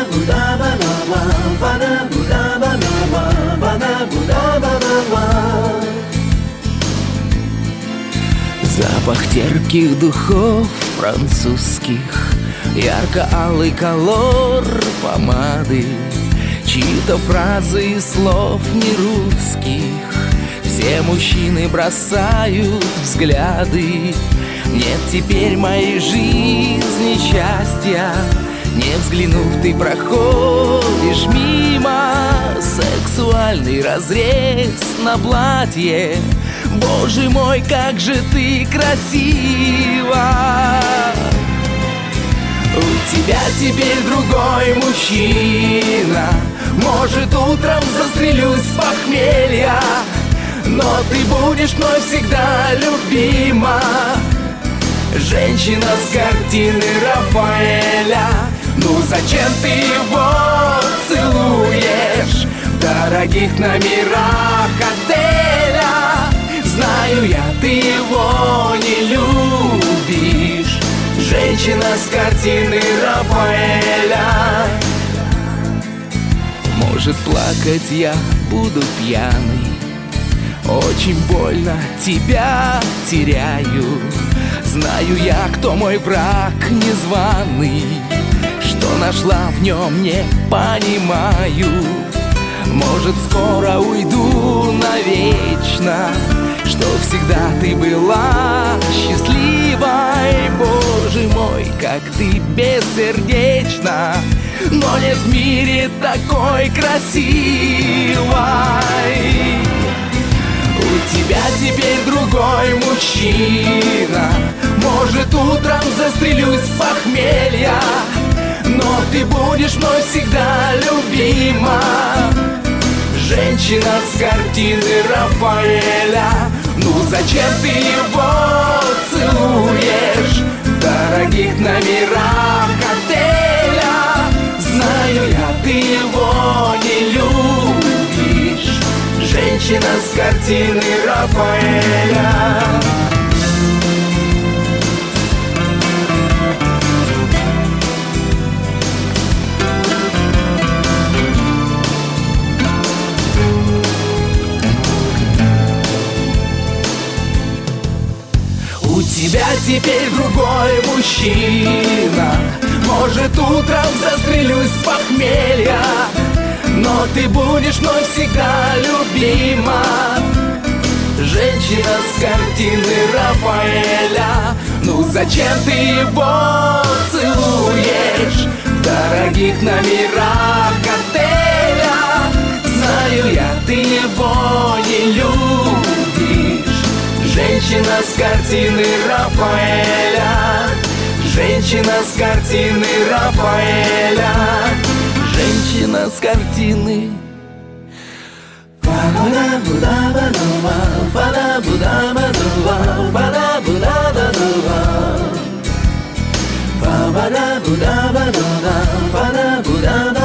Запах терпких духов французских, ярко-алый колор помады, чьи-то фразы и слов нерусских. Все мужчины бросают взгляды. Нет теперь моей жизни счастья. Не взглянув, ты проходишь мимо. Сексуальный разрез на платье. Боже мой, как же ты красива! У тебя теперь другой мужчина. Может, утром застрелюсь с похмелья, но ты будешь мной всегда любима. Женщина с картины Рафаэля. Ну зачем ты его целуешь в дорогих номерах отеля? Знаю я, ты его не любишь. Женщина с картины Рафаэля. Может, плакать я буду пьяный. Очень больно тебя теряю. Знаю я, кто мой враг незваный. Что нашла в нем, не понимаю. Может, скоро уйду навечно. Что всегда ты была счастливой. Боже мой, как ты бессердечна. Но нет в мире такой красивой. У тебя теперь другой мужчина. Может, утром застрелюсь с похмелья, но ты будешь мной всегда любима. Женщина с картины Рафаэля. Ну зачем ты его целуешь в дорогих номерах отеля? Знаю я, ты его не любишь. Женщина с картины Рафаэля. У тебя теперь другой мужчина. Может, утром застрелюсь с похмелья, но ты будешь мной всегда любима. Женщина с картины Рафаэля. Ну зачем ты его целуешь в дорогих номерах отеля? Знаю я, ты его не любишь. Женщина с картины Рафаэля. Женщина с картины Рафаэля. Женщина с картины. Ba ba da